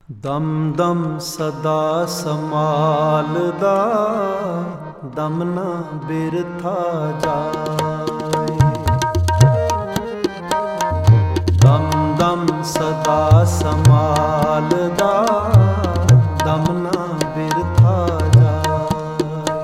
ਦਮ ਦਮ ਸਦਾ ਸਮਾਲਦਾ, ਦਮ ਨਾ ਬਿਰਥਾ ਜਾਏ। ਦਮ ਦਮ ਸਦਾ ਸਮਾਲਦਾ, ਦਮ ਨਾ ਬਿਰਥਾ ਜਾਏ।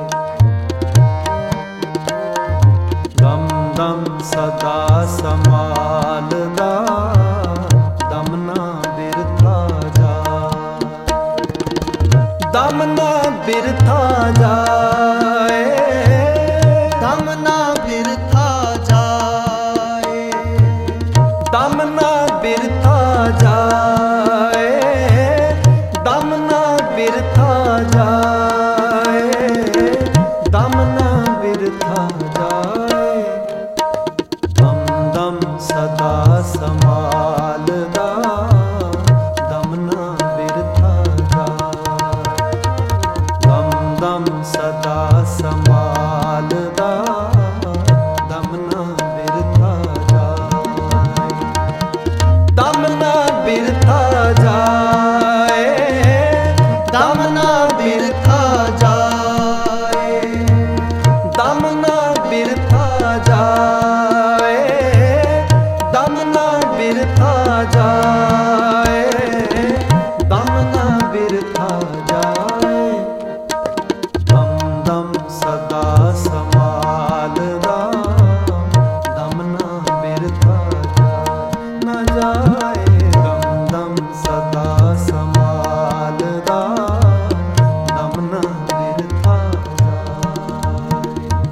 ਦਮ ਦਮ ਸਦਾ ਸਮਾਲਦਾ, ਦਮ ਨਾ ਬਿਰਥਾ ਜਾਏ। ਦਮ ਨਾ ਬਿਰਥਾ ਜਾਏ, ਦਮ ਨਾ ਬਿਰਥਾ ਜਾਏ। ਦਮ ਨਾ ਬਿਰਥਾ ਜਾਏ, ਦਮ ਨਾ ਬਿਰਥਾ ਜਾਏ, ਦਮ ਨਾ ਬਿਰਥਾ ਜਾਏ। ਦਮ ਦਮ ਸਦਾ ਸਮਾਲਦਾ, ਦਮ ਨਾ ਬਿਰਥਾ ਜਾਏ। ਦਮ ਦਮ ਸਦਾ ਸਮਾਲਦਾ, ਦਮ ਨਾ ਬਿਰਥਾ ਜਾਏ। ਦਮ ਨਾ ਬਿਰਥਾ ਜਾਏ, ਦਮ ਨਾ ਬਿਰਥਾ ਜਾਏ। ਦਮ ਨਾ ਬਿਰਥਾ ਜਾਏ, ਦਮ ਨਾ ਬਿਰਥਾ ਜਾਏ, ਦਮ ਨਾ ਬਿਰਥਾ ਜਾਏ। ਦਮ ਦਮ ਸਦਾ ਸਮਾਲਦਾ, ਦਮ ਨਾ ਬਿਰਥਾ ਨਾ ਜਾਏ। ਦਮ ਦਮ ਸਦਾ ਸਮਾਲਦਾ, ਦਮ ਨਾ ਬਿਰਥਾ ਜਾਏ।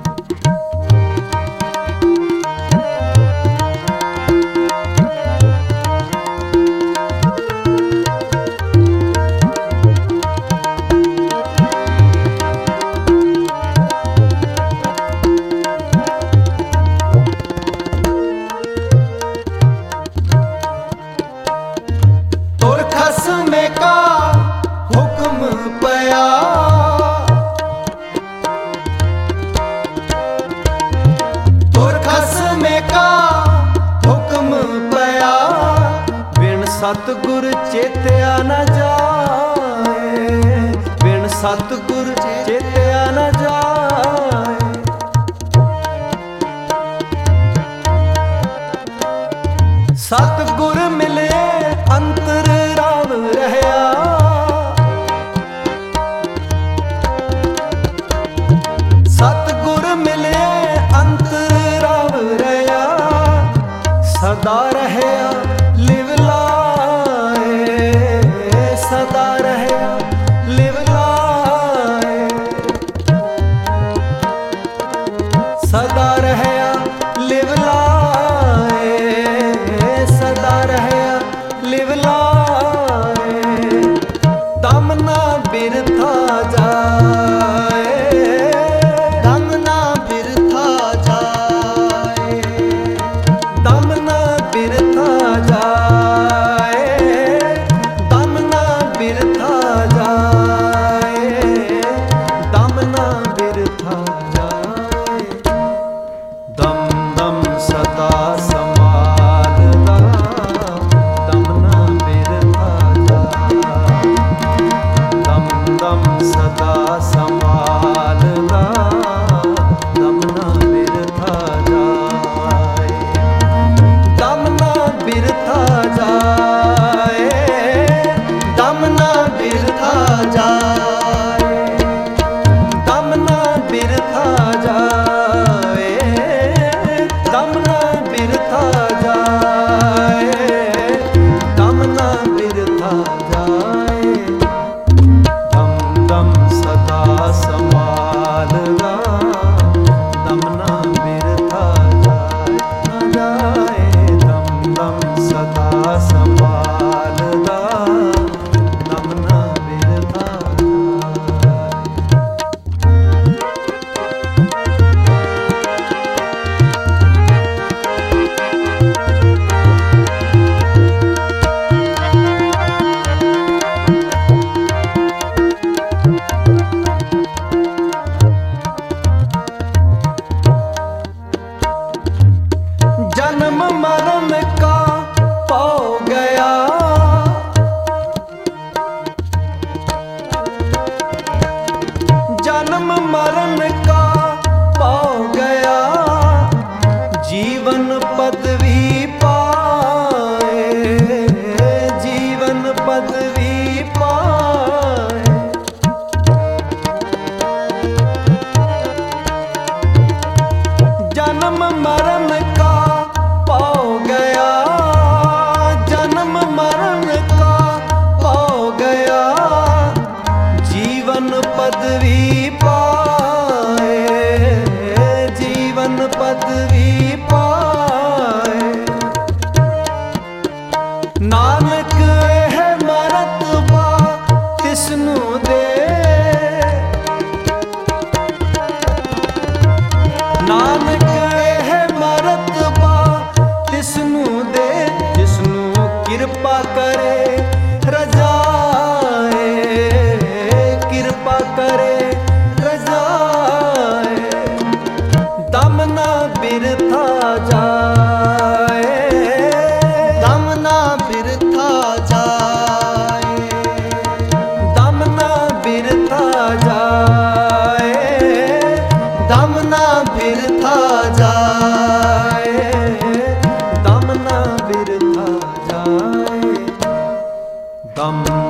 ਤੁਰ ਖਸਮੇ ਕਾ ਹੁਕਮ ਪਿਆ, ਤੁਰ ਖਸਮੇ ਕਾ ਹੁਕਮ ਪਿਆ। ਬਿਨ ਸਤਿਗੁਰ ਚੇਤਿਆ ਨ ਜਾਏ, ਬਿਨ ਸਤਿਗੁਰ ਚੇਤਿਆ ਨ ਜਾਏ। ਸਤਿਗੁਰ ਮਿਲੇ ਅੰਤਰ ਰਵ ਰਹਿਆ, ਸਤਿਗੁਰ ਮਿਲੇ ਅੰਤਰ ਰਵ ਰਹਿਆ। ਸਦਾ ਰਹਿਆ ਲਿਵ ਲਾਏ, ਸਦਾ ਰਹਿਆ ਲਿਵ ਲਾਏ। ਸਦਾ ਰਹਿਆ ਲਿਵ ਲਾਏ, ਸਦਾ ਰਹਿਆ ਲਿਵ ਲਾਏ। ਦਮ ਨਾ ਬਿਰਥਾ ਜਾਏ, ਦਮ ਨਾ ਬਿਰਥਾ ਜਾਏ। ਦਮ ਨਾ ਬਿਰਥਾ ਜਾਏ, ਦਮ ਨਾ ਬਿਰਥਾ ਜਾਏ, ਦਮ ਨਾ ਬਿਰਥਾ ਜਾਏ। ਦਮ ਦਮ ਸਦਾ ਸਮਾਲਦਾ, ਦਮ ਨਾ ਬਿਰਥਾ ਜਾਏ। ਦਮ ਦਮ ਸਦਾ ਸਮਾਲਦਾ, ਦਮ ਨਾ ਬਿਰਥਾ ਜਾਏ। ਦਮ ਨਾ ਬਿਰਥਾ ਜਾਏ, ਦਮ ਨਾ ਬਿਰਥਾ ਜਾਏ, ਦਮ ਨਾ ਬਿਰਥਾ ਜਾਏ, ਦਮ ਨਾ ਬਿਰਥਾ ਜਾਏ, ਦਮ ਨਾ ਬਿਰਥਾ ਜਾਏ। ਦਮ ਦਮ ਸਦਾ ਸਮਾਲਦਾ, ਦਮ ਨਾ ਬਿਰਥਾ ਜਾਏ ਨਾ ਜਾਏ। ਦਮ ਦਮ ਸਦਾ ਸਮਾਲਦਾ, ਦਮ ਨਾ ਬਿਰਥਾ ਜਾਏ। पदवी पाए, जीवन पदवी पाए। नानक है मरतबा तिसनु दे, नानक है मरतबा तिसनु दे, जिसनु कृपा करे रजाए, कृपा करे रजाए। दम ना बिरथा जाए, दम ना बिरथा जाए, दम ना बिरथा जाए, दम ना बिरथा जाए, दम ना बिरथा जाए। दम